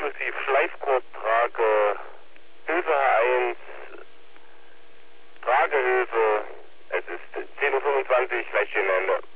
inklusive Schleifgurttrage, Hilfe H1, Tragehilfe. Es ist 10:25 Uhr, gleich stehen Ende.